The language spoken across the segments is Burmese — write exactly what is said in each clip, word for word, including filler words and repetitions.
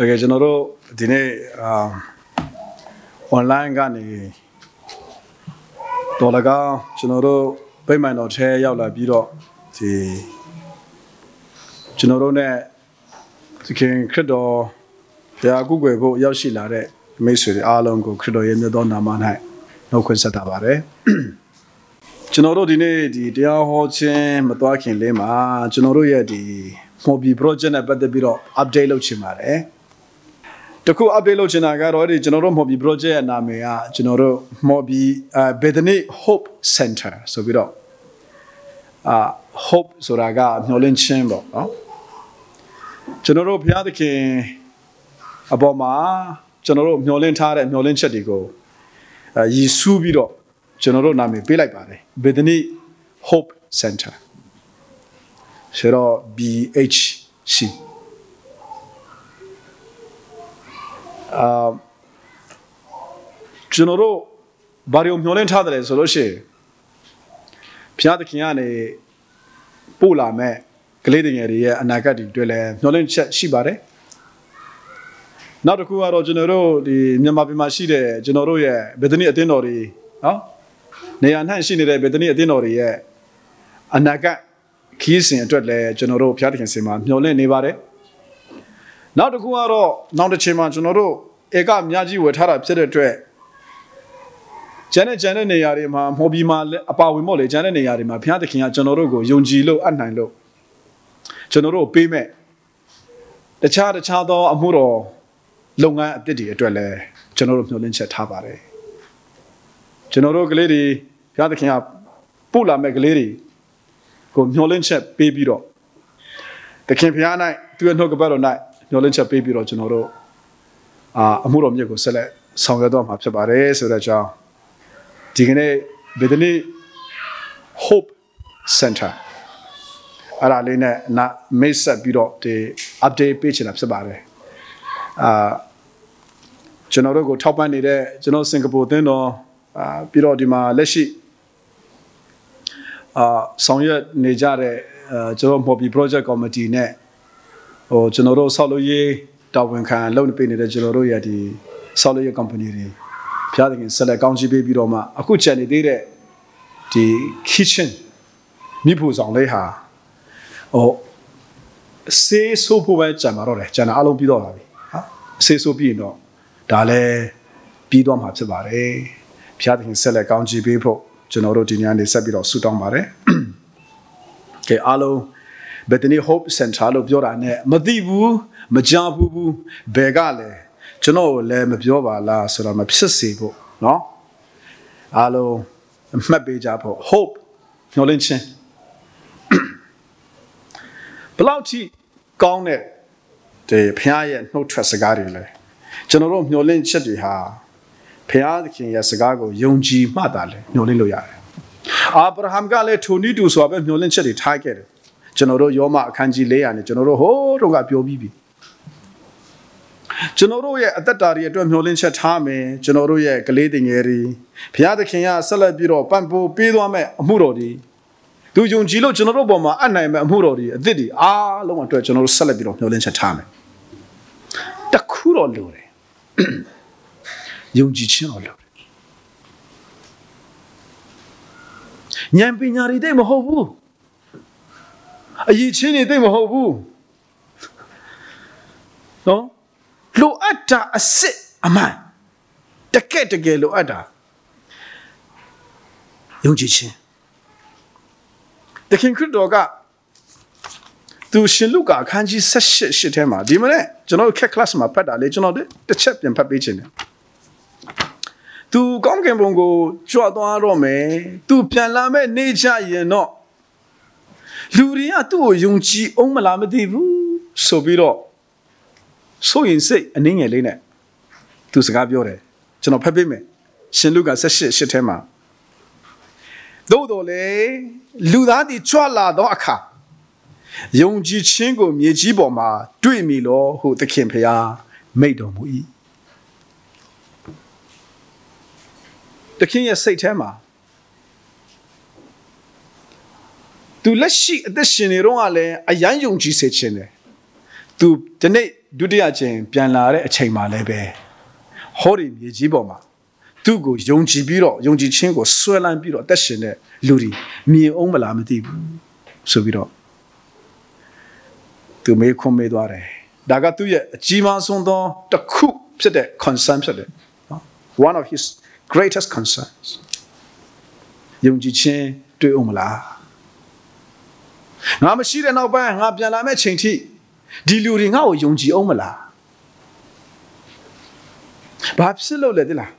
Okay, general, today online gani. Dolaga, general, pay my not share yalla biro. The general ne, the king credo. They are good way go yashi lare. Messi along go credo in the donna man. No concern about it. General dine di dia hoche matwakin lema. General ye di mobi project about the biro update lo chimare. The cool update lo chinaga already general mobi project na me ya general mobi Bethany Hope Center. So biro ah hope soraga nolin chimbo. General pia the king aboma general nolin tare nolin chadigo. Yisu biro general na me be like bare Bethany Hope Center. Shero B H C. Uh, general Barrio Nolin Tadre Soloshi Piata Kiane Pula me Glading area and Nagati Dwelle Nolin Shibare. Not a Kuaro General, the Nyamabimashide, General, Bethany Adenori, huh? Nayan Hanshine, Bethany Adenori, and Naga kissing and Dwelle General Piatican Sima, Nolin Nevare. Now the Guaro, now the Chima General, Ega Miyaji would have upset a Janet Janet Yarima, Mobima, Apawimole, Janet Yarima, Piatakin, Generogo, Yungilo, and Nilo. General Pime. The child, the child, Amuro, Longa Didi, a dwelle, General Nolincha Tabare. General Glady, Piatakin, Pula Megalady, go Nolincha baby dog. The Campiana, do a knock about a night. Knowledge baby Rojanoro. Ah, Amurom Yago select Songadom Habsabare, so that you Digene Bethany Hope Center. Aralina na Mesa Biro, the update page in Absabare. Ah, General go top man there, General Singapore, then or Biro Dima Leshi. Ah, Sonya Nejare, General Mobi Project Committee net. Oh, General Saloye, Darwin can loan penny the General Yadi, Saloye Company. Piating in Sella County Baby Roma, a good jelly did the kitchen. Nipus on Leha. Oh, say so poor Jamarore, Jana Alo Bidori. Say so be no. Dale, Bidom Habsabare, Piating in Sella County people, General Dinian de Sabiro Sudan Mare. Okay, Alo. Bethany Hope Central Biorane, Madibu, Majabu, Begale, Jano le Mabioba la Surama Pissasibo, no? Allo Mabejapo, Hope, Nolinche. Belauti Gone, the Piayan, no Trasagarile. General Nolinche de Ha, Pia the King Yasagago, Yonji Madale, Noliloya. Abraham Gale, Tony do so about Nolinche de Tiger. General Yoma Kanji Lay and General Ho Roga Bibi. General at that area to Nolincha Tame, General Galading Eri, Piata Kenya, Salabiro, Bamboo, Bidwame, Murodi. Do you Gilo General Boma, and I am Murodi, Didi, ah, long to a General Salabiro, Nolincha Tame. The Kuro Lure. Yunji Chino Lure. Nyampinyari de Mohobu. A Yichini de Mohobu. No? Loata a sit a man. The cat again, Loata. Yunjichin. The king could doga. Do Shiluka, Kanji says shit him. Dimane, General Kaklasma Pada, Legend the champion Papichin. Do Gongambongo, Jordan Rome, do Pianlame, nature, ye know. Luria tu Yungji Omalamadivu, so biro. So in say, an Ingelina. To Sagabiore, General Pepime, Shinluga says shit him. Dodole, Ludadi Chola Doaka. Yongji Chingo Mijiboma, Duimilo, who the Kimpia made on we. The king has said Tema. Do let's see the Shinirole, a young Yongji said Chine. Do the Nate ဒုတိယကျင်ပြန်လာတဲ့အချိန်မှာလည်းပဲဟောဒီမြေကြီးပေါ်မှာသူ့ကိုယုံကြည်ပြီးတော့ယုံကြည်ခြင်းကိုဆွဲလန်းပြီးတော့အသက်ရှင်တဲ့လူတွေမြင်အောင်မလားမသိဘူးဆိုပြီးတော့သူမေးခွန်းမေးသွားတယ်ဒါကသူ့ရဲ့အကြီးမားဆုံးသောတစ်ခုဖြစ်တဲ့ concern ဖြစ်တယ်နော် one of his greatest concerns ယုံကြည်ခြင်းတွေ့အောင်မလားငါမရှိတဲ့နောက်ပိုင်းငါပြန်လာမယ့်ချိန်ထိဒီလူတွေငါ့ကိုယုံကြည်အောင်မလားဘာဖြစ်လို့လဲဒီလား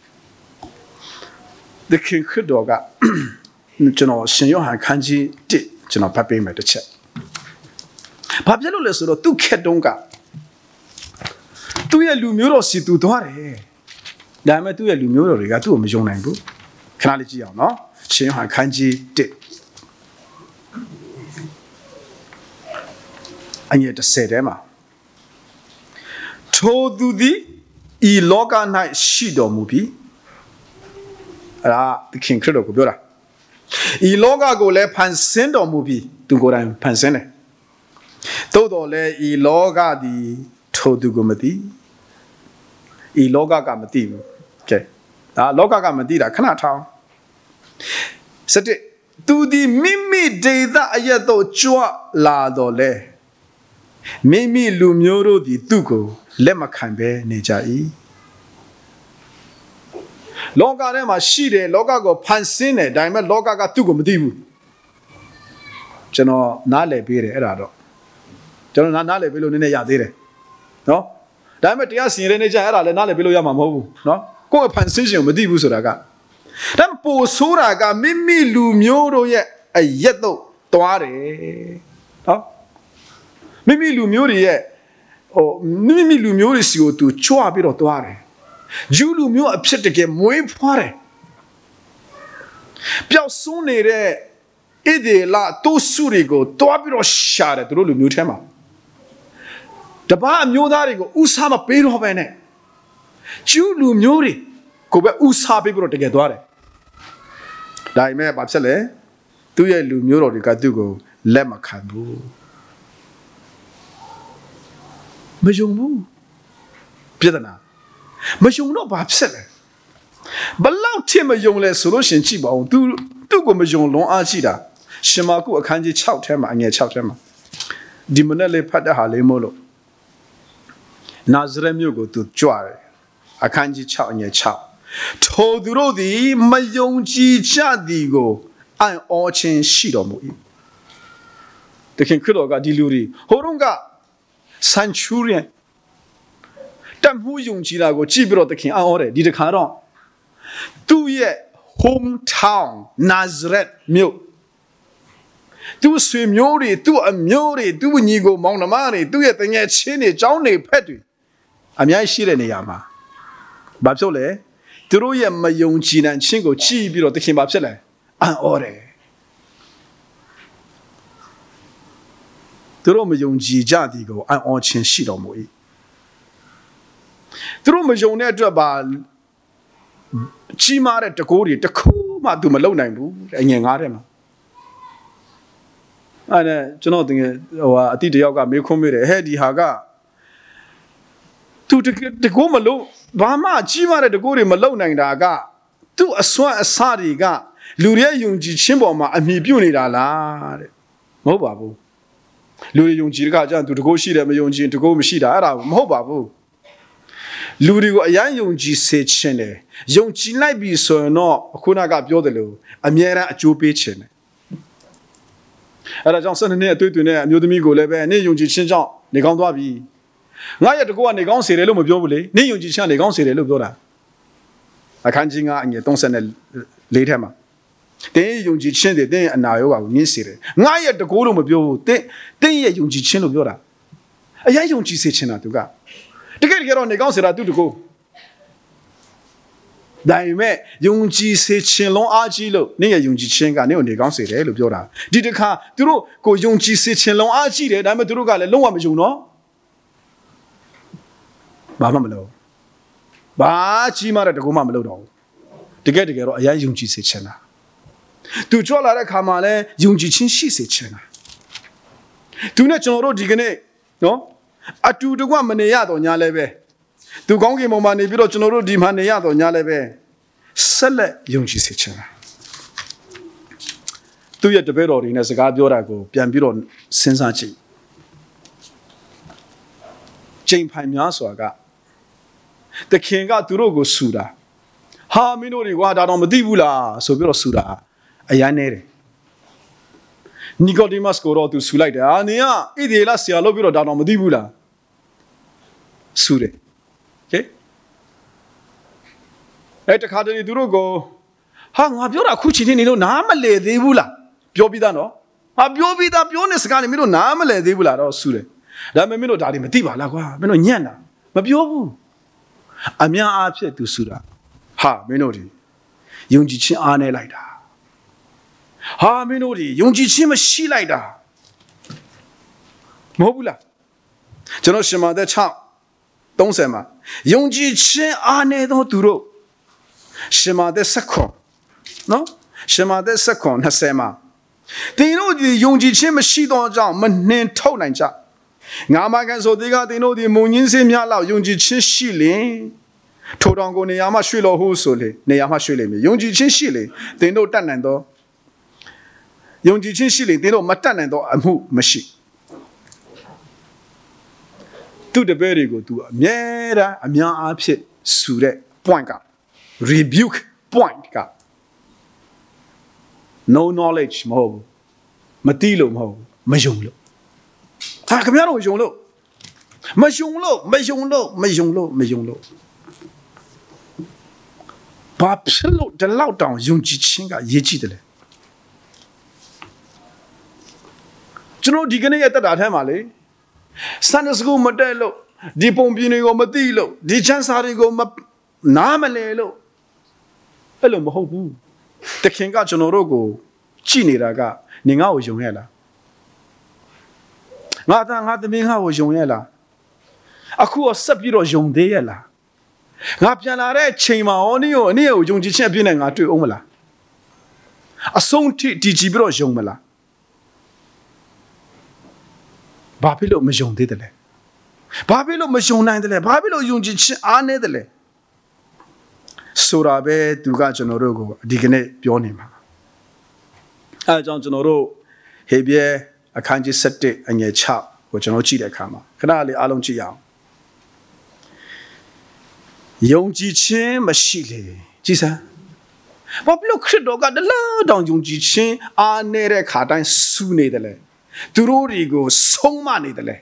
ဒီခင်ခတော်ကကျွန်တော်ရှင်ယောဟန်ခန်းကြီးတစ်ကျွန်တော်ဖတ်ပေးမယ်တစ်ချက်ဘာဖြစ်လို့လဲဆိုတော့သူ့ခက်တုံးကသူ့ရဲ့လူမျိုးတော်စီသူသွားတယ်ဒါပေမဲ့သူ့ရဲ့လူမျိုးတော်တွေကသူ့ကိုမယုံနိုင်ဘူးခဏလေးကြည့်အောင်နော်ရှင်ယောဟန်ခန်းကြီးတစ်အငယ်တစ်ဆယ်ထဲမှာထိုသူသည်ဤလောက၌ရှိတော်မူပြီးအဲ့ဒါသခင်ခရစ်တော်ကိုပြောတာဤလောကကိုလည်းဖန်ဆင်းတော်မူပြီးသူကိုယ်တိုင်ဖန်ဆင်းတယ်သို့တော်လည်းဤလောကသည်ထိုသူကိုမသိဤလောကကမသိဘူးကဲဒါလောကကမသိတာခဏထောင်းစတဲ့သူဒီမိမိဒေသအရက်တော့ကြွလာတော်လဲမိမိလူမျိုးတို့သည်သူ့ကိုလက်မခံဘဲနေကြ၏လောကထဲမှာရှိတယ်လောကကိုဖန်ဆင်းတယ်ဒါပေမဲ့လောကကသူ့ကိုမသိဘူးကျွန်တော်နားလည်ပေးတယ်အဲ့ဒါတော့ကျွန်တော်နားနားလည်ပေးလို့နည်းနည်းရသေးတယ်နော်ဒါပေမဲ့တရားစီရင်တဲ့နေ့ကျအဲ့ဒါလည်းနားလည်ပေးလို့ရမှာမဟုတ်ဘူးနော်ကိုယ့်ရဲ့ဖန်ဆင်းခြင်းကိုမသိဘူးဆိုတာကဒါပိုဆိုးတာကမိမိလူမျိုးတို့ရဲ့အရက်တော့သွားတယ်နော်မိမိလူမျိုးတွေရဲ့ဟိုမိမိလူမျိုးတွေစီကိုသူချွတ်ပြီးတော့သွားတယ်ဂျူးလူမျိုးအဖြစ်တကယ်မွေးဖွားတယ်ပျောက်ဆုံးနေတဲ့ဣဒေလာတိုးစုတွေကိုတွားပြီးတော့ရှာတယ်သူတို့လူမျိုးထဲမှာတပားအမျိုးသားတွေကိုဥစားမပေးတော့ဘဲနဲ့ဂျူးလူမျိုးတွေကိုပဲဥစားပေးပြီးတော့တကယ်သွားတယ်ဒါပေမဲ့ဘာဖြစ်လဲသူ့ရဲ့လူမျိုးတော်တွေကသူ့ကိုလက်မခံဘူးမယုံဘူးပြဿနာမယုံတော့ဘာဖြစ်လဲဘလောက်ထင်မယုံလဲဆိုလို့ရှင်ကြည့်ပါဦးသူသူ့ကိုမယုံလွန်အားရှိတာရှင်မာကုအခန်းကြီး၆ထဲမှာအငယ်၆ထဲမှာဒီမနေ့လေးဖတ်တဲ့ဟာလေးမို့လို့နာဇရက်မြို့ကိုသူကြွတယ်အခန်းကြီး၆အငယ်၆ထိုသူတို့သည်မယုံကြည်ကြသည်ကိုအံ့ဩခြင်းရှိတော်မူ၏တခင်ခရစ်တော်ကဒီလူတွေဟိုတုန်းကဆန်ချူရီယန်တမှုယုံကြည်တာကိုကြည့်ပြီးတော့တခင်အော်တယ်ဒီတခါတော့သူ့ရဲ့ home town Nazareth မြို့သူ့ဆွေမျိုးတွေသူ့အမျိုးတွေသူ့ညီကိုမောင်နှမတွေသူ့ရဲ့တငယ်ချင်းတွေကျောင်းတွေဖက်တွေအများကြီးရှိတဲ့နေရာမှာဘာဖြစ်လဲသူတို့ရဲ့မယုံကြည်နိုင်ခြင်းကိုကြည့်ပြီးတော့တခင်ဘာဖြစ်လဲအံ့ဩတယ်သူတို့မယုံကြည်ကြသည်ကိုအံ့ဩခြင်းရှိတော်မူ၏သူတို့မယုံတဲ့အတွက်ပါကြီးမားတဲ့တကိုးတွေတခုမှသူမလုံနိုင်ဘူးအငယ်ငါးထဲမှာအဲ့ဒါကျွန်တော်တင်ဟိုအတိတယောက်ကမေးခွန်းမေးတယ်ဟဲ့ဒီဟာကသူတကိုးမလုံဘာမှကြီးမားတဲ့တကိုးတွေမလုံနိုင်တာကသူ့အစွမ်းအစတွေကလူရဲ့ယုံကြည်ခြင်းပေါ်မှာအမိပြုတ်နေတာလားတဲ့မဟုတ်ပါဘူးလူတွေယုံကြည်တဲ့အခါကျရင်သူတကိုးရှိတယ်မယုံကြည်တကိုးမရှိတာအဲ့ဒါမဟုတ်ပါဘူးလူတွေကိုအယံယုံကြည်စေခြင်းတယ်ယုံကြည်လိုက်ပြီဆိုရင်တော့ခုနကပြောတယ်လို့အမြဲတမ်းအကျိုးပေးခြင်းတယ်အဲ့ဒါကြောင့်စနေနေ့အတွေ့အကြုံနဲ့အမျိုးသမီးကိုလည်းပဲနေ့ယုံကြည်ခြင်းကြောင့်နေကောင်းသွားပြီငါရဲ့တကောကနေကောင်းစေတယ်လို့မပြောဘူးလေနေ့ယုံကြည်ခြင်းကနေကောင်းစေတယ်လို့ပြောတာအခန်းကြီးကအငယ်၃၄ထဲမှာတင်းယုံကြည်ခြင်းတွေတင်းအနာရောဂါကိုနင်းစေတယ်ငါရဲ့တကိုးလို့မပြောဘူးတင်းတင်းရဲ့ယုံကြည်ခြင်းလို့ပြောတာအရင်ယုံကြည်စေခြင်းတာသူကတကယ်တကယ်တော့နေကောင်းစေတာသူတကိုးဒါပေမဲ့ယုံကြည်စေခြင်းလုံးအားကြီးလို့နေ့ရဲ့ယုံကြည်ခြင်းကနေကိုနေကောင်းစေတယ်လို့ပြောတာဒီတစ်ခါသူတို့ကိုယုံကြည်စေခြင်းလုံးအားကြီးတယ်ဒါပေမဲ့သူတို့ကလည်းလုံးဝမယုံတော့ဘာမှမလုပ်ဘာကြီးမားတဲ့တကူမှမလုပ်တော့ဘူးတကယ်တကယ်တော့အရင်ယုံကြည်စေခြင်းလားသူကြွလာတဲ့ခါမှာလဲယုံကြည်ခြင်းရှိစေခြင်းလားသူနဲ့ကျွန်တော်တို့ဒီကနေ့နော်အတူတကွမနေရတော့ညာလည်းပဲသူကောင်းကင်ဘုံမှာနေပြီးတော့ကျွန်တော်တို့ဒီမှာနေရတော့ညာလည်းပဲဆက်လက်ယုံကြည်စေချင်တာသူရဲ့တပည့်တော်တွေနဲ့စကားပြောတာကိုပြန်ပြီးတော့စဉ်းစားကြည့်ကျိန်ဖိုင်များစွာကတခင်ကသူတို့ကိုဆူတာဟာမင်းတို့တွေကဒါတော့မသိဘူးလားဆိုပြီးတော့ဆူတာအရန်နေတယ်နီကိုဒီမတ်ကိုတော့သူဆူလိုက်တယ်အာနင်ကဣသေလဆရာလို့ပြီးတော့ဒါတော့မသိဘူးလားဆူတယ်โอเคအဲ့တခါတည်းသူတို့ကိုဟာငါပြောတာခုချိန်နေလို့နားမလဲသေးဘူးလားပြောပြီးသားနော်ဟာပြောပြီးသားပြောနေစကားနေမင်းတို့နားမလဲသေးဘူးလားတော့ဆူတယ်ဒါပေမဲ့မင်းတို့ဒါတွေမသိပါလားကွာမင်းတို့ညံ့တာမပြောဘူးအများအားဖြင့်သူဆူတာဟာမင်းတို့ဒီယုံကြည်ခြင်းအားနေလိုက်တာဟာမင်းတို့ဒီယုံကြည်ခြင်းမရှိလိုက်တာမဟုတ်ဘူးလားကျွန်တော်ရှင်မသက်၆သုံးဆယ်မှာယုံကြည်ခြင်းအားနေသောသူတို့ရှင်မသက်၁၇နော်ရှင်မသက်၁၇ ၂၀မှာတင်တို့ဒီယုံကြည်ခြင်းမရှိသောကြောင့်မနှင်ထုတ်နိုင်ကြငါမကန်ဆိုသေးကတင်တို့ဒီမုံညင်းစင်းများလောက်ယုံကြည်ခြင်းရှိလင်ထိုတောင်ကိုနေရာမှာရွှေ့လို့ဟုဆိုလေနေရာမှာရွှေ့လိမ့်မယ်ယုံကြည်ခြင်းရှိလေတင်တို့တတ်နိုင်သောယုံကြည်ခြင်းရှိလေတင်တို့မတတ်နိုင်သောအမှုမရှိသူတပည့်တွေကိုသူအမြဲတမ်းအများအားဖြင့်ဆူတဲ့ point က rebuke point က no knowledge မဟုတ်ဘူးမသိလို့မဟုတ်ဘူးမယုံလို့ဟာခင်ဗျားတို့ယုံလို့မယုံလို့မယုံလို့မယုံလို့မယုံလို့ဘာဖြစ်လို့ဒီလောက်တောင်ယုံကြည်ခြင်းကရေးကြည့်တယ်လဲကျွန်တော်ဒီကနေ့ရဲ့တက်တာထဲမှာလေစန္ဒစကူမတက်လို့ဒီပုံပြင်းတွေကိုမသိလို့ဒီချမ်းစာတွေကိုမနားမလဲလို့အဲ့လိုမဟုတ်ဘူးတခင်ကကျွန်တော်တို့ကိုကြည်နေတာကနေငါ့ကိုယုံရလားငါသားငါသမီးငါ့ကိုယုံရလားအခုတော့ဆက်ပြီးတော့ယုံသေးရလားငါပြန်လာတဲ့ချိန်မှာဟောနည်းကိုအနည်းကိုယုံကြည်ခြင်းအပြည့်နဲ့ငါတွေ့အောင်မလားအဆုံးထိတည်ကြည်ပြီးတော့ယုံမလားဘာဖြစ်လို့မယုံသေးတယ်လဲဘာဖြစ်လို့မယုံနိုင်တယ်လဲဘာဖြစ်လို့ယုံကြည်ခြင်းအားနည်းတယ်လဲဆိုတာပဲသူကကျွန်တော်တို့ကိုဒီကနေ့ပြောနေမှာအဲအကြောင်းကျွန်တော်တို့ဟေဘရဲအခန်းကြီး၁၁အငယ်၆ကိုကျွန်တော်ကြည့်တဲ့အခါမှာခဏလေးအားလုံးကြည့်ရအောင်ယုံကြည်ခြင်းမရှိလေကြည်စမ်းဘာဖြစ်လို့ခရစ်တော်ကတလားတောင်ယုံကြည်ခြင်းအားနေတဲ့ခါတိုင်းဆူနေတယ်လေသူတို့တွေကိုဆုံးမနေတယ်လေ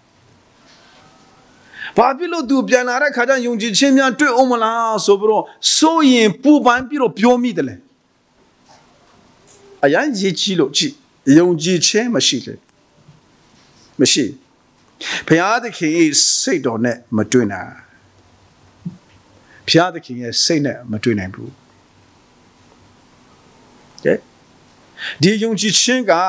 ဘာဖြစ်လို့သူပြန်လာတဲ့ခါကျရင်ယုံကြည်ခြင်းများတွေ့အောင်မလားဆိုပြီးတော့စိုးရင်ပူပန်ပြီးတော့ပြောမိတယ်လေအရင်ရည်ကြည်လို့ကြည်ယုံကြည်ခြင်းမရှိလေမရှိဘုရားသခင်ရဲ့စိတ်တော်နဲ့မတွေ့နိုင်ဘုရားသခင်ရဲ့စိတ်နဲ့မတွေ့နိုင်ဘူးကဲဒီယုံကြည်ခြင်းက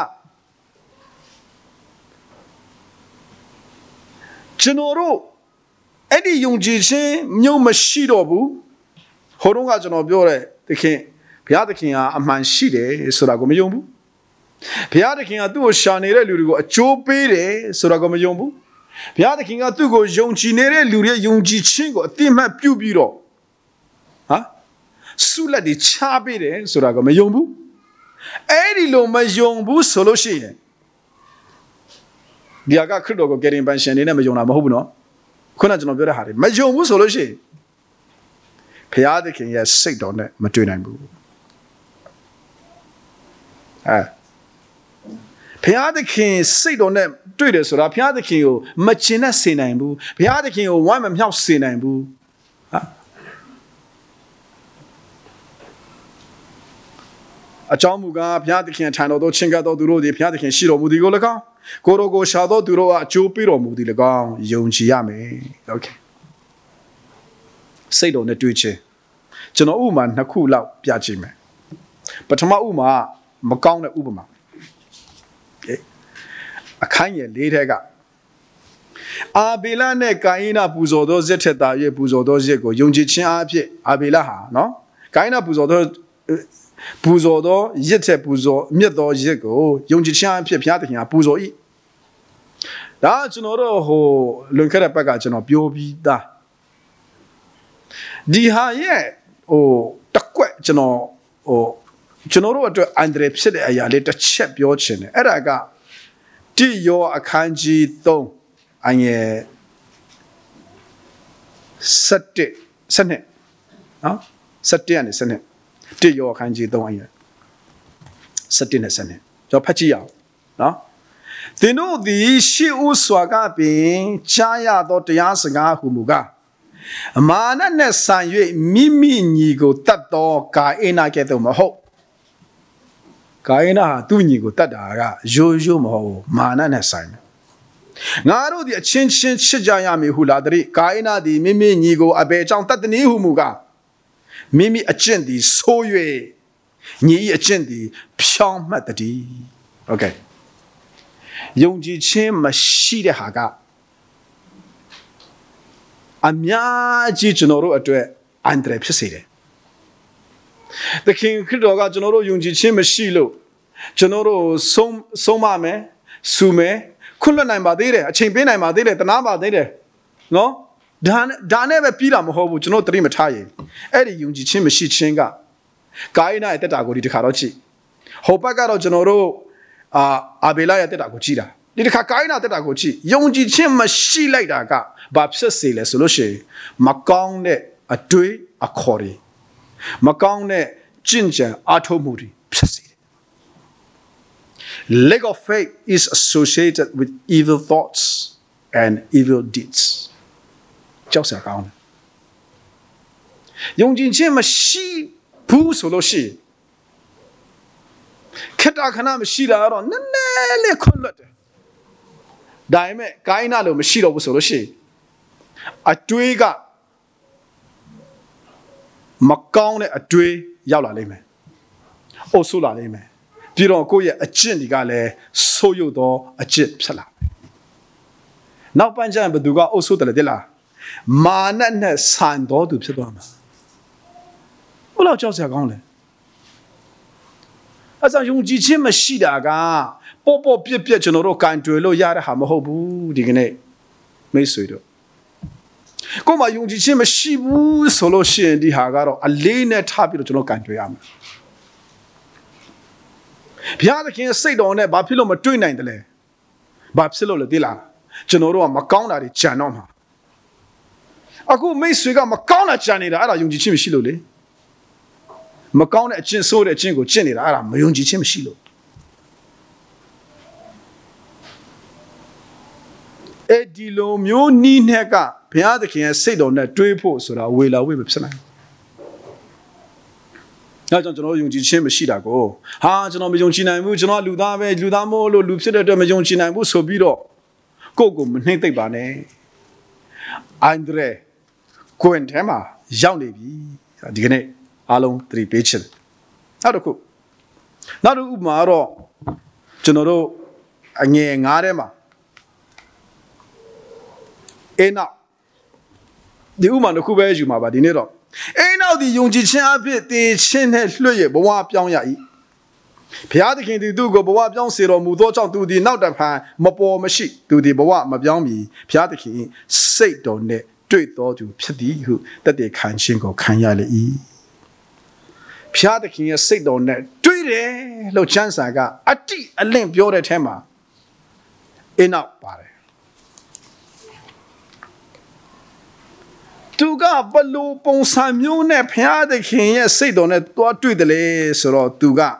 ကျွန်တော်တို့အဲ့ဒီယုံကြည်ခြင်းမျိုးမရှိတော့ဘူးဟိုတုန်းကကျွန်တော်ပြောတဲ့သခင်ဘုရားသခင်ဟာအမှန်ရှိတယ်ဆိုတာကိုမယုံဘူးဘုရားသခင်ကသူ့ကိုရှာနေတဲ့လူတွေကိုအကျိုးပေးတယ်ဆိုတာကိုမယုံဘူးဘုရားသခင်ကသူ့ကိုယုံကြည်နေတဲ့လူတွေယုံကြည်ခြင်းကိုအတိအမှတ်ပြုပြီးတော့ဟာဆုလက်တွေချပေးတယ်ဆိုတာကိုမယုံဘူးအဲ့ဒီလိုမယုံဘူးဆိုလို့ရှိရင်ဒီကခရစ်တော်ကိုကယ်တင်ပိုင်ရှင်နေနဲ့မယုံတာမဟုတ်ဘူးနော်ခုနကကျွန်တော်ပြောတဲ့ဟာတွေမယုံဘူးဆိုလို့ရှိရင်ဘုရားသခင်ရဲ့စိတ်တော်နဲ့မတွေ့နိုင်ဘူးအဲဘုရားသခင်စိတ်တော်နဲ့တွေ့တယ်ဆိုတာဘုရားသခင်ကိုမချင်နဲ့စေနိုင်ဘူးဘုရားသခင်ကိုဝမ်းမမြောက်စေနိုင်ဘူးဟာအကြောင်းမူကားဘုရားသခင်ထံတော်သို့ချဉ်ကပ်တော်သူတို့သည်ဘုရားသခင်ရှိတော်မူသည်ကို၎င်းကိုရောကိုရှာတော်သူတို့ကအကျိုးပေးတော်မူသည်၎င်းယုံကြည်ရမယ်โอเคစိတ်တော်နဲ့တွေ့ချင်းကျွန်တော်ဥပမာနှစ်ခုလောက်ပြချင်မယ်ပထမဥပမာမကောင်းတဲ့ဥပမာအခန်းငယ်လေးထဲကအာဘေလနဲ့ကာယိနပူဇော်သောဇက်ထက်သာ၍ပူဇော်သောဇက်ကိုယုံကြည်ခြင်းအဖြစ်အာဘေလဟာနော်ကာယိနပူဇော်သောပူဇော်သောဇက်ထက်ပူဇော်မြတ်သောဇက်ကိုယုံကြည်ခြင်းအဖြစ်ဘုရားသခင်ကပူဇော်၏ဒါကျွန်တော်တို့ဟိုလွန်ခဲ့တဲ့ဘက်ကကျွန်တော်ပြောပြီးသားဒီဟာရဲ့ဟိုတက်ကွက်ကျွန်တော်ဟိုကျွန်တော်တို့အတွက်အန်ဒရဖြစ်တဲ့အရာလေးတစ်ချက်ပြောချင်တယ်အဲ့ဒါကတိယောအခန်းကြီးသုံးအငယ်၁၁ ၁၂နော်၁၁ကနေ၁၂တိယောအခန်းကြီးသုံးအငယ်၁၁နဲ့၁၂ကျွန်တော်ဖတ်ကြည့်ရအောင်နော်သင်တို့သည်ရှေ့ဦးစွာကပင်ကြားရသောတရားစကားဟုမူကားအမာနနဲ့ဆန်၍မိမိညီကိုတတ်သောကာအိနာကဲ့သို့မဟုတ်ကာအိနာဟာသူ့ညီကိုတတ်တာကရိုးရိုးမဟုတ်မာနနဲ့ဆိုင်တယ်ငါတို့သည်အချင်းချင်းချစ်ကြရမည်ဟုလာတဲ့ကာအိနာသည်မိမိညီကိုအဘယ်ကြောင့်တတ်သည်နည်းဟုမူကားမိမိအကျင့်သည်ဆိုး၍ညီ၏အကျင့်သည်ဖြောင်းမှတ်သည်โอเคယုံကြည်ခြင်းမရှိတဲ့ဟာကအများကြီးကျွန်တော်တို့အတွက်အန္တရာယ်ဖြစ်စေတယ်။သခင်ခရစ်တော်ကကျွန်တော်တို့ယုံကြည်ခြင်းမရှိလို့ကျွန်တော်တို့ဆုံးဆုံးမမယ်၊ဆူမယ်၊ခွင့်လွှတ်နိုင်ပါသေးတယ်၊အချိန်ပေးနိုင်ပါသေးတယ်၊တနာပါသေးတယ်။နော်။ဒါဒါနဲ့ပဲပြီးတာမဟုတ်ဘူးကျွန်တော်တတိမထားရင်အဲ့ဒီယုံကြည်ခြင်းမရှိခြင်းကကာယနာရဲ့တက်တာကိုဒီတစ်ခါတော့ကြည့်။ဟိုဘက်ကတော့ကျွန်တော်တို့အာအာဘေလရဲ့တက်တာကိုကြည့်တာဒီတစ်ခါကာယနာတက်တာကိုကြည့်ယုံကြည်ခြင်းမရှိလိုက်တာကဘာဖြစ်စေလဲဆိုလို့ရှိရင်မကောင်းတဲ့အတွေးအခေါ်တွေမကောင်းတဲ့ကျင့်ကြံအားထုတ်မှုတွေဖြစ်စေတယ် Lack of faith is associated with evil thoughts and evil deeds ကြောက်စရာကောင်းတယ်ယုံကြည်ခြင်းမရှိဘူးဆိုလို့ရှိရင်ခက်တာခဏမရှိတာတော့နည်းနည်းလေးခွင့်လွတ်တယ်ဒါပေမဲ့ကိုင်းနာလို့မရှိတော့ဘူးဆိုလို့ရှိရင်အတွေးကမကောင်းတဲ့အတွေးရောက်လာလိမ့်မယ်။အိုဆိုးလာလိမ့်မယ်။ပြီးတော့ကိုယ့်ရဲ့အကျင့်တွေကလည်းဆိုးရုပ်သောအကျင့်ဖြစ်လာမယ်။နောက်ပိုင်းကျရင်ဘယ်သူကအိုဆိုးတယ်လဲတဲ့လား။မာနနဲ့ဆန်တော်သူဖြစ်သွားမှာ။ဘယ်လောက်ကြောက်စရာကောင်းလဲ။အဲ့ဒါယုံကြည်ခြင်းမရှိတာကပေါ်ပေါ်ပြက်ပြက်ကျွန်တော်တို့ကန်တွေလို့ရတဲ့ဟာမဟုတ်ဘူးဒီကနေ့မိတ်ဆွေတို့ကိုမယုံကြည်ခြင်းမရှိဘူးဆိုလို့ရှိရင်ဒီဟာကတော့အလေးနဲ့ထားပြီးတော့ကျွန်တော်ကန်တွေရမယ်ဘုရားသခင်စိတ်တော်နဲ့ဘာဖြစ်လို့မတွေ့နိုင်တယ်လဲဘာဖြစ်လို့လဲသိလားကျွန်တော်တို့ကမကောင်းတာတွေကြံတော့မှာအခုမိတ်ဆွေကမကောင်းတာကြံနေတာအဲ့ဒါယုံကြည်ခြင်းမရှိလို့လေမကောင်းတဲ့အကျင့်ဆိုးတဲ့အကျင့်ကိုကျင့်နေတာအဲ့ဒါမယုံကြည်ခြင်းမရှိလို့အဲ့ဒီလိုမျိုးနီးနဲ့ကဘုရားသခင်ရဲ့စိတ်တော်နဲ့တွေးဖို့ဆိုတာဝေလာဝေးမဖြစ်နိုင်ဘူး။အဲကြောင့်ကျွန်တော်ယုံကြည်ခြင်းမရှိတာကိုဟာကျွန်တော်မယုံကြည်နိုင်ဘူးကျွန်တော်လူသားပဲလူသားမို့လို့လူဖြစ်တဲ့အတွက်မယုံကြည်နိုင်ဘူးဆိုပြီးတော့ကိုယ့်ကိုမနှိမ့်သိပ်ပါနဲ့။အန်ဒရဲကွင်ထဲမှာရောက်နေပြီဒီကနေ့အားလုံးသတိပေးချင်နောက်တစ်ခုနောက်တစ်ခုမှာတော့ကျွန်တော်တို့အငယ်ငါးထဲမှာအေနောက်ဒီဥမာတစ်ခုပဲယူမှာပါဒီနေ့တော့အေနောက်ဒီယုံကြည်ခြင်းအဖြစ်တည်ခြင်းနဲ့လွှတ်ရဘဝပြောင်းရ၏ဘုရားသခင်သည်သူ့ကိုဘဝပြောင်းစေတော်မူသောကြောင့်သူသည်နောက်တစ်ဖန်မပေါ်မရှိသူသည်ဘဝမပြောင်းမီဘုရားသခင်စိတ်တော်နဲ့တွေ့တော်သူဖြစ်သည်ဟုတသက်ခံခြင်းကိုခံရလေ၏ဘုရားသခင်ရဲ့စိတ်တော်နဲ့တွေ့တယ်လို့ချမ်းစာကအတိအလင့်ပြောတဲ့ထဲမှာအေနောက်ပါတယ်သူကဘလို့ပုံစံမျိုးနဲ့ဘုရားသခင်ရဲ့စိတ်တော်နဲ့တွားတွေ့တယ်လေဆိုတော့သူက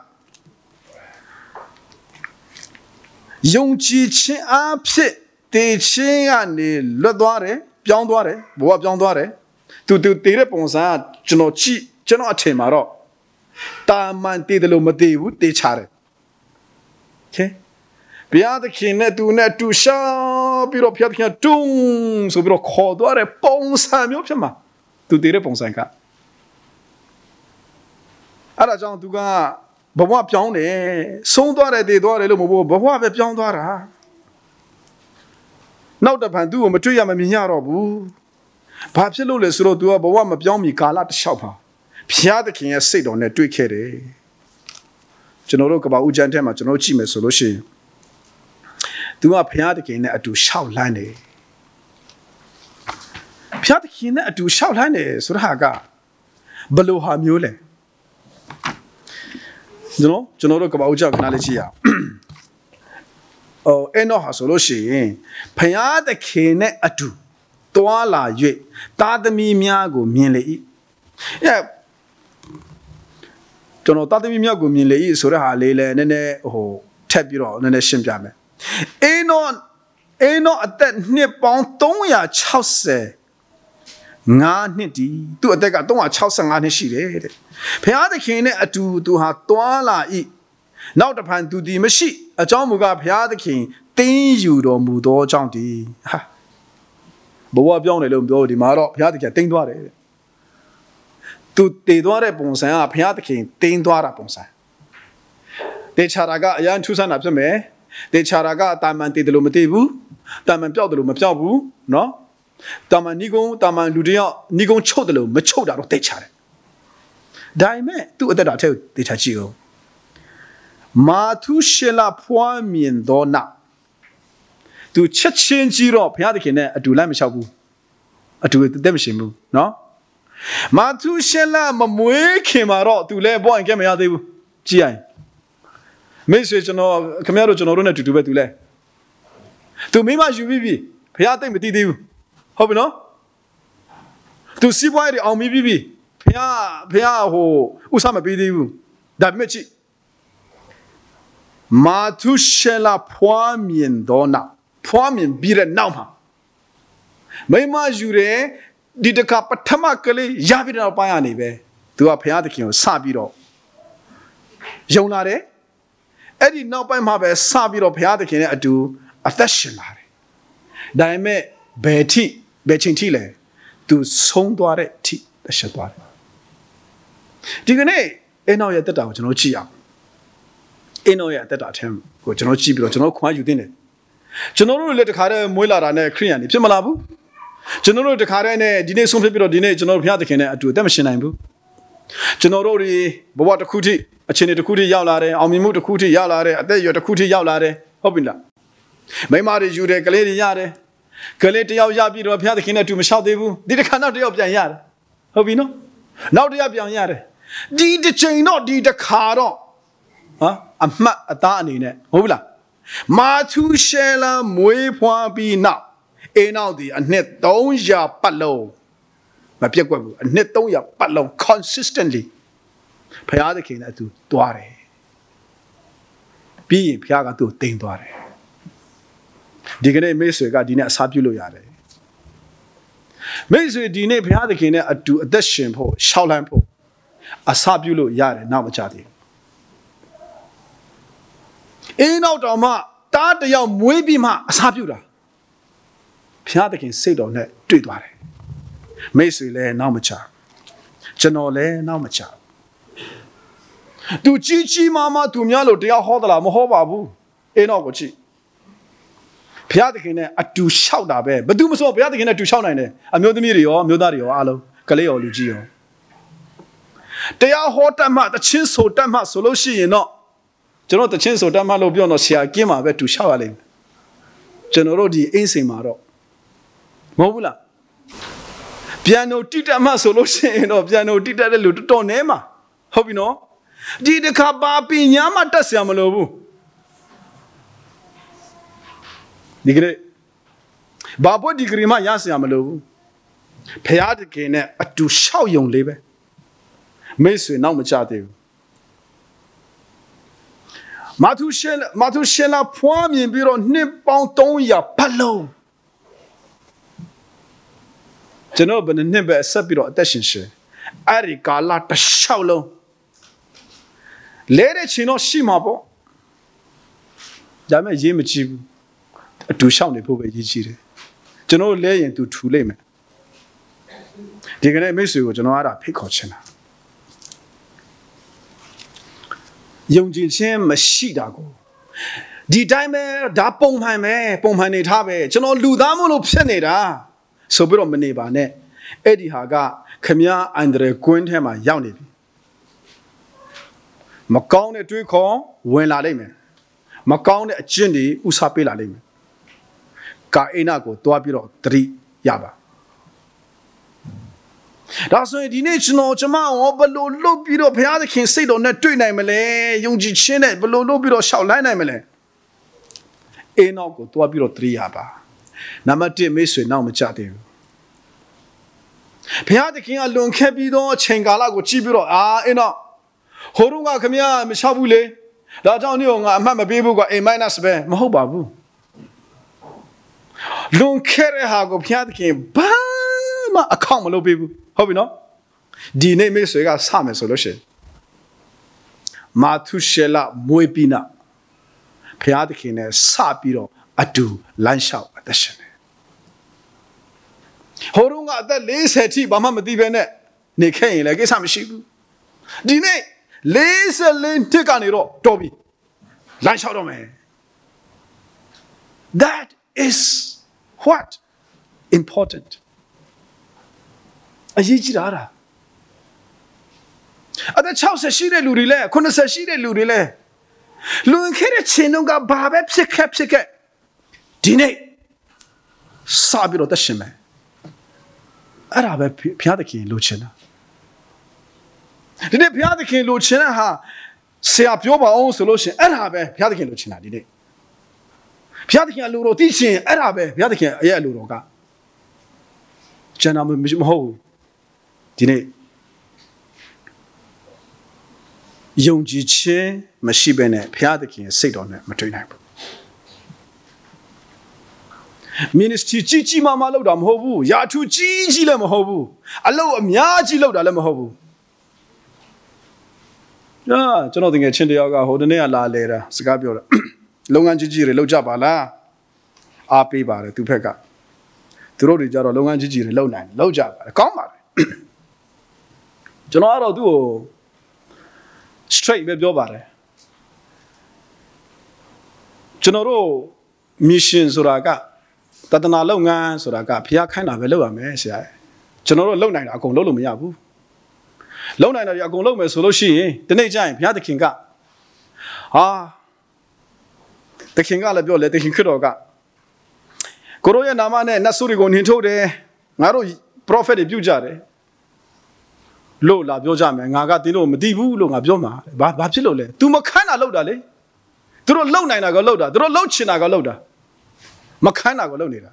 ယုံကြည်ခြင်းအဖြစ်တည်ခြင်းကနေလွတ်သွားတယ်ပြောင်းသွားတယ်ဘဝပြောင်းသွားတယ်သူသူတည်တဲ့ပုံစံကကျွန်တော်ကြည့်ကျွန်တော်အထင်မှာတော့တာမန်တည်တယ်လို့မတည်ဘူးတည်ချတယ်โอเคဘုရားသခင်နဲ့သူနဲ့တူရှာပြီးတော့ဘုရားသခင်တုံးဆိုပြီးတော့ခေါ်သွားတဲ့ပုံစံမျိုးဖြစ်မှာသူတည်တဲ့ပုံစံကအဲ့ဒါကြောင့်သူကဘဝပြောင်းတယ်ဆုံးသွားတယ်တည်သွားတယ်လို့မဟုတ်ဘူးဘဝပဲပြောင်းသွားတာနောက်တစ်ဖန်သူ့ကိုမတွေ့ရမမြင်ရတော့ဘူးဘာဖြစ်လို့လဲဆိုတော့သူကဘဝမပြောင်းမီကာလတစ်လျှောက်ပါဘုရားသခင်ရဲ့စိတ်တော်နဲ့တွေ့ခဲ့တယ်ကျွန်တော်တို့ကဘာဦးကျမ်းထဲမှာကျွန်တော်ကြည့်မယ်ဆိုလို့ရှိရင်သူကဖျားတခင်နဲ့အတူရှောက်လှမ်းတယ်ဖျားတခင်နဲ့အတူရှောက်လှမ်းတယ်ဆိုတော့ကဘယ်လိုဟာမျိုးလဲကျွန်တော်ကျွန်တော်တို့ကပ္ပဦးကြောင့်ခဏလေးကြည့်ရအောင်အော်အဲ့တော့ဟာဆိုလို့ရှိရင်ဖျားတခင်နဲ့အတူတွာလာ၍သားသမီးများကိုမြင်လေ၏အဲကျွန်တော်သားသမီးများကိုမြင်လေ၏ဆိုတဲ့ဟာလေးလဲနည်းနည်းဟိုထပ်ပြီးတော့နည်းနည်းရှင်းပြမယ်အေနောအေနောအသက်နှစ်ပေါင်းသုံးရာခြောက်ဆယ်ငါးနှစ်ဒီသူ့အသက်ကသုံးရာခြောက်ဆယ်ငါးနှစ်ရှိတယ်တဲ့ဘုရားသခင်နဲ့အတူသူဟာတွာလာ၏နောက်တစ်ဖန်သူဒီမရှိအကြောင်းမူကားဘုရားသခင်တင်းယူတော်မူသောကြောင့်ဒီဟာဘဝပြောင်းတယ်လို့ပြောဒီမှာတော့ဘုရားသခင်တင်းသွားတယ်တဲ့သူတည်သွားတဲ့ပုံစံကဘုရားသခင်တင်းသွားတာပုံစံတေချာရာကအရန်ထူးဆန်းတာဖြစ်မယ်တေချာရာကတာမန်တည်တယ်လို့မတည်ဘူးတာမန်ပြောက်တယ်လို့မပြောက်ဘူးเนาะတာမန်နီကုန်းတာမန်လူတယောက်နီကုန်းချုပ်တယ်လို့မချုပ်တာတော့တေချာတယ်ဒါပေမဲ့သူ့အသက်တာထဲကိုတေချာကြည့်အောင်မာထုရှေလဖွားမြင်သောနောက်သူချက်ချင်းကြီးတော့ဘုရားသခင်နဲ့အတူလိုက်မလျှောက်ဘူးအတူတက်မရှင်ဘူးเนาะမာထုရှေလမမွေးခင်မှာတော့သူလည်းဘွားရင်ကဲမရသေးဘူးကြည့်ရင်မိတ်ဆွေကျွန်တော်ခင်ဗျားတို့ကျွန်တော်တို့နဲ့တူတူပဲသူလဲသူမိမယူပြီးပြီဘုရားသိမ့်မသိသေးဘူးဟုတ်ပြီနော်သူစီးပွားရေးအောင်ပြီးပြီဘုရားဘုရားဟိုဥစားမပေးသေးဘူးဒါပေမဲ့ကြည့်မာထုရှေလဖွားမြင်တော့နောက်ဖွားမြင်ပြီးတဲ့နောက်မှာမိမယူတယ်ဒီတကပထမကလေးရပြီးတော့ပိုင်းရနေပဲသူကဘုရားသခင်ကိုစပြီးတော့ယုံလာတယ်အဲ့ဒီနောက်ပိုင်းမှာပဲစပြီးတော့ဘုရားသခင်နဲ့အတူအသက်ရှင်လာတယ်ဒါပေမဲ့ဘယ်ထိဘယ်ချိန်ထိလဲသူဆုံးသွားတဲ့ထိသက်ရှင်သွားတယ်ဒီကနေ့အနောက်ရဲ့တက်တာကိုကျွန်တော်ကြည့်အောင်အနောက်ရဲ့တက်တာအထက်ကိုကျွန်တော်ကြည့်ပြီးတော့ကျွန်တော်ခွာယူသင့်တယ်ကျွန်တော်တို့လည်းတခါတည်းမွေးလာတာနဲ့ခရိယန်နေဖြစ်မလားဘူးကျွန်တော်တို့တခါတည်းနဲ့ဒီနေ့ဆုံးဖြတ်ပြီးတော့ဒီနေ့ကျွန်တော်တို့ဘုရားသခင်နဲ့အတူအသက်မရှင်နိုင်ဘူးကျွန်တော်တို့ဒီဘဝတစ်ခုထိအခြေအနေတစ်ခုထိရောက်လာတယ်အောင်မြင်မှုတစ်ခုထိရောက်လာတယ်အသက်အရွယ်တစ်ခုထိရောက်လာတယ်ဟုတ်ပြီလားမိမတွေယူတယ်ကလေးတွေရတယ်ကလေးတယောက်ရပြီးတော့ဘုရားသခင်နဲ့အတူမလျှောက်သေးဘူးဒီတစ်ခါနောက်တယောက်ပြန်ရတယ်ဟုတ်ပြီနော်နောက်တယောက်ပြန်ရတယ်ဒီတစ်ချိန်တော့ဒီတစ်ခါတော့ဟာအမှတ်အသားအနေနဲ့ဟုတ်ပြီလားမာထုရှေလမွေးဖွားပြီးနောက်အေနောက်ဒီအနှစ်သုံးရာပတ်လုံးမပြတ်ကွက်ဘူးအနှစ်သုံးရာပတ်လုံး consistently ဘုရားသခင်နဲ့အတူတွားတယ်ပြီးရင်ဘုရားကသူ့ကိုတိမ်သွားတယ်ဒီကနေ့မိတ်ဆွေကဒီနေ့အစားပြုလို့ရတယ်မိတ်ဆွေဒီနေ့ဘုရားသခင်နဲ့အတူအသက်ရှင်ဖို့ရှောက်လန်းဖို့အစားပြုလို့ရတယ်နောက်မကြသေးဘူးအင်းနောက်တော်မှတားတယောက်မွေးပြီးမှအစားပြုတာဘုရားသခင်စိတ်တော်နဲ့တွေ့သွားတယ်မိတ်ဆွေလည်းနောက်မချကျွန်တော်လည်းနောက်မချသူကြီးကြီးမားမားသူများလို့တရားဟောသလားမဟောပါဘူးအင်းနောက်ကိုကြည့်ဘုရားသခင်နဲ့အတူလျှောက်တာပဲဘယ်သူမဆိုဘုရားသခင်နဲ့အတူလျှောက်နိုင်တယ်အမျိုးသမီးတွေရောအမျိုးသားတွေရောအားလုံးကလေးရောလူကြီးရောတရားဟောတတ်မှတချင်းဆိုတတ်မှဆိုလို့ရှိရင်တော့ကျွန်တော်တချင်းဆိုတတ်မှလို့ပြောတော့ဆရာကင်းမှာပဲတူလျှောက်ရလိမ့်မယ်ကျွန်တော်တို့ဒီအင်းစိန်မှာတော့မဟုတ်ဘူးလားပြန်တော့တိတတ်မှဆိုလို့ရှိရင်တော့ပြန်တော့တိတတ်တဲ့လူတော်တော်နဲမှာဟုတ်ပြီနော်ဒီတစ်ခါပါပညာမှတက်ဆရာမလိုဘူးဒီကနေ့ဘာပေါ်ဒီဂရီမှရဆရာမလိုဘူးဖျားတကယ်နဲ့အတူလျှောက်ယုံလေးပဲမိတ်ဆွေနောက်မကြသေးဘူးမာထုရှေလမာထုရှေလဖွားမြင်ပြီးတော့နှစ်ပေါင်းသုံးရာပတ်လုံးကျွန်တော်ဘယ်နှစ်ပဲဆက်ပြီးတော့အသက်ရှင်ရှင်အဲ့ဒီကာလတစ်လျှောက်လုံးလဲတဲ့ချင်းတော့ရှိမှာပေါ့ဒါပေမဲ့ရေးမကြည့်ဘူးအတူရှောက်နေဖို့ပဲရေးကြည့်တယ်ကျွန်တော်လဲရင်သူထူလိုက်မယ်ဒီကနေ့မိတ်ဆွေကိုကျွန်တော်အားဖိတ်ခေါ်ချင်တာယုံကြည်ခြင်းမရှိတာကိုဒီတိုင်းပဲဒါပုံမှန်ပဲပုံမှန်နေထားပဲကျွန်တော်လူသားမို့လို့ဖြစ်နေတာဆိုပြီးတော့မနေပါနဲ့အဲ့ဒီဟာကခမည်းအန်ဒရယ်ကွင်းထဲမှာရောက်နေပြီမကောင်းတဲ့တွေးခေါ်ဝင်လာလိမ့်မယ်မကောင်းတဲ့အကျင့်တွေဥစားပေးလာလိမ့်မယ်ကာအိနာကိုတွားပြီးတော့တတိရပါဒါဆိုရင်ဒီနေ့ကျွန်တော်ကျမရောဘလို့လှုပ်ပြီးတော့ဘုရားသခင်စိတ်တော်နဲ့တွေ့နိုင်မလဲယုံကြည်ခြင်းနဲ့ဘလို့လှုပ်ပြီးတော့ရှောက်လိုက်နိုင်မလဲအိနောက်ကိုတွားပြီးတော့တတိရပါနံပါတ်oneမိတ်ဆွေနောက်မကြသေးဘူးဘုရားသခင်ကလွန်ခဲ့ပြီးတော့အချိန်ကာလကိုကြည့်ပြီးတော့အာအိနောက်ဟိုတော့ကခမရမချောက်ဘူးလေဒါကြောင့်နေ့ကငါအမှတ်မပေးဘူးကွာ A minus ပဲမဟုတ်ပါဘူးလွန်ခဲ့တဲ့ဟာကိုဘုရားသခင်ဘာမှအကောင့်မလုပ်ပေးဘူးဟုတ်ပြီနော်ဒီနေ့မိတ်ဆွေကစမယ်ဆိုလို့ရှိရင်မာသုရှေလမွေးပြီးနာဘုရားသခင်နဲ့စပြီးတော့အတူလမ်းလျှောက်အသက်ရှင်တယ်ဟိုတော့ကအသက်fortyထိဘာမှမသိဘဲနဲ့နေခဲ့ရင်လည်းကိစ္စမရှိဘူးဒီနေ့forty-fourနှစ်ကနေတော့တော်ပြီလမ်းလျှောက်တော့မယ် that is what important အရေးကြီးတာအဲ့ဒါsixtyရှိတဲ့လူတွေလဲninetyရှိတဲ့လူတွေလဲလွန်ခဲ့တဲ့ချိန်တုန်းကဘာပဲဖြစ်ခဲ့ဖြစ်ခဲ့ဒီနေ့စပြီးတော့သက်ရှင်မယ်အဲ့ဒါပဲဘုရားသခင်လိုချင်တာဒီနေ့ဘုရားသခင်လိုချင်တဲ့ဟာဆရာပြောပါအောင်ဆိုလို့ရှိရင်အဲ့ဒါပဲဘုရားသခင်လိုချင်တာဒီနေ့ဘုရားသခင်အလိုတော်သိချင်အဲ့ဒါပဲဘုရားသခင်ရဲ့အလိုတော်ကကျန်တာမဟုတ်ဘူးဒီနေ့ယုံကြည်ခြင်းမရှိဘဲနဲ့ဘုရားသခင်စိတ်တော်နဲ့မတွေ့နိုင်ဘူး ministry ကြီးကြီးမားမားလုပ်တာမဟုတ်ဘူးယာထုကြီးကြီးလည်းမဟုတ်ဘူးအလုပ်အများကြီးလုပ်တာလည်းမဟုတ်ဘူးညာကျွန်တော်တကယ်ချင်းတယောက်ကဟိုတနေ့ကလာလဲတာစကားပြောတာလုပ်ငန်းကြီးကြီးတွေလုပ်ကြပါလားအားပေးပါတယ်သူဖက်ကသူတို့တွေကြတော့လုပ်ငန်းကြီးကြီးတွေလုပ်နိုင်တယ်လုပ်ကြပါတယ်ကောင်းပါတယ်ကျွန်တော်ကတော့သူ့ကို straight ပဲပြောပါတယ်ကျွန်တော်တို့ mission ဆိုတာကတဒနာလုပ်ငန်းဆိုတာကဖျားခိုင်းတာပဲလုပ်ရမယ်ဆရာကျွန်တော်တို့လုပ်နိုင်တာအကုန်လုပ်လို့မရဘူးလုပ်နိုင်တာအကုန်လုပ်မယ်ဆိုလို့ရှိရင်ဒီနေ့ကျရင်ဘုရားသခင်ကဟာသခင်ကလည်းပြောလေသခင်ခရစ်တော်ကကိုရောရဲ့နာမနဲ့နတ်ဆိုးတွေကိုနှင်ထုတ်တယ်ငါတို့ prophet တွေပြုကြတယ်လို့လာပြောကြမယ်ငါကတင်းတို့မသိဘူးလို့ငါပြောမှာဘာဘာဖြစ်လို့လဲ तू မခိုင်းတာလုပ်တာလေသူတို့လုပ်နိုင်တာကလုပ်တာသူတို့လုပ်ချင်တာကလုပ်တာမခိုင်းတာကလုပ်နေတာ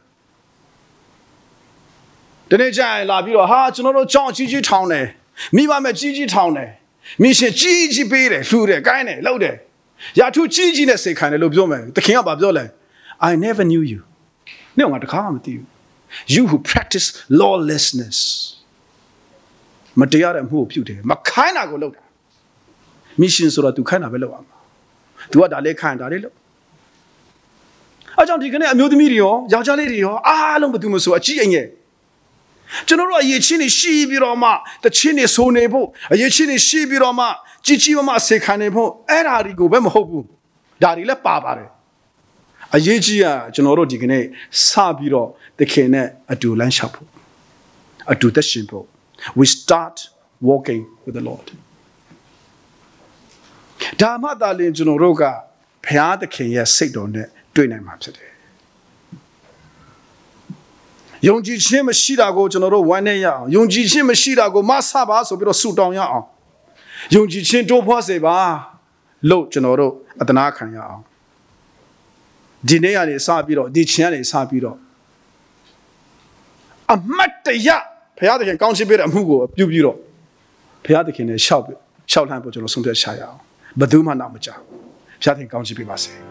ဒီနေ့ကျရင်လာပြီးတော့ဟာကျွန်တော်တို့ကြောင်းကြီးကြီးထောင်းတယ်မိဘမဲ့ကြီးကြီးထောင်းတယ်မိရှင်ကြီးကြီးပေးတယ်လှူတယ်ကိုင်းတယ်လှုပ်တယ်ရာထုကြီးကြီးနဲ့စိတ်ခိုင်းတယ်လို့ပြောမယ်သခင်ကဘာပြောလဲ I never knew you နေငါတခါမှမသိဘူး you who practice lawlessness မတရားတဲ့အမှုကိုပြုတယ်မခိုင်းတာကိုလုပ်တာမိရှင်ဆိုတာ तू ခိုင်းတာပဲလုပ်ရမှာ तू ကဒါလေးခိုင်းတာလေးလုပ်အကြောင်းဒီကနေ့အမျိုးသမီးတွေရောယောက်ျားလေးတွေရောအားလုံးဘယ်သူမှဆိုအကြည့်အငယ်ကျွန်တော်တို့အရေးချင်းနေရှိပြီးတော့မှတချင်းနေဆိုနေဖို့အရေးချင်းနေရှိပြီးတော့မှကြီးကြီးမားမားဆေခံနေဖို့အဲ့ဓာဒီကိုပဲမဟုတ်ဘူးဒါတွေလည်းပါပါတယ်အရေးကြီးကကျွန်တော်တို့ဒီကနေ့စပြီးတော့သခင်နဲ့အတူလမ်းလျှောက်ဖို့အတူသက်ရှင်ဖို့ we start walking with the Lord ဒါမှသာလျှင်ကျွန်တော်တို့ကဘုရားသခင်ရဲ့စိတ်တော်နဲ့တွေ့နိုင်မှာဖြစ်တယ်ယုံကြည်ခြင်းမရှိတာကိုကျွန်တော်တို့ဝမ်းနည်းရအောင်ယုံကြည်ခြင်းမရှိတာကိုမဆပါဆိုပြီးတော့ဆုတောင်းရအောင်ယုံကြည်ခြင်းတိုးဖွားစေပါလို့ကျွန်တော်တို့အသနာခံရအောင်ဒီနေ့ကနေစပြီးတော့ဒီချင်းကနေစပြီးတော့အမတ်တရဘုရားသခင်ကောင်းချီးပေးတဲ့အမှုကိုပြုပြီးတော့ဘုရားသခင်နဲ့ရှောက်ရှောက်လှမ်းဖို့ကျွန်တော်ဆုံးဖြတ်ချရအောင်ဘယ်သူမှနောက်မကြောက်ဘုရားသခင်ကောင်းချီးပေးပါစေ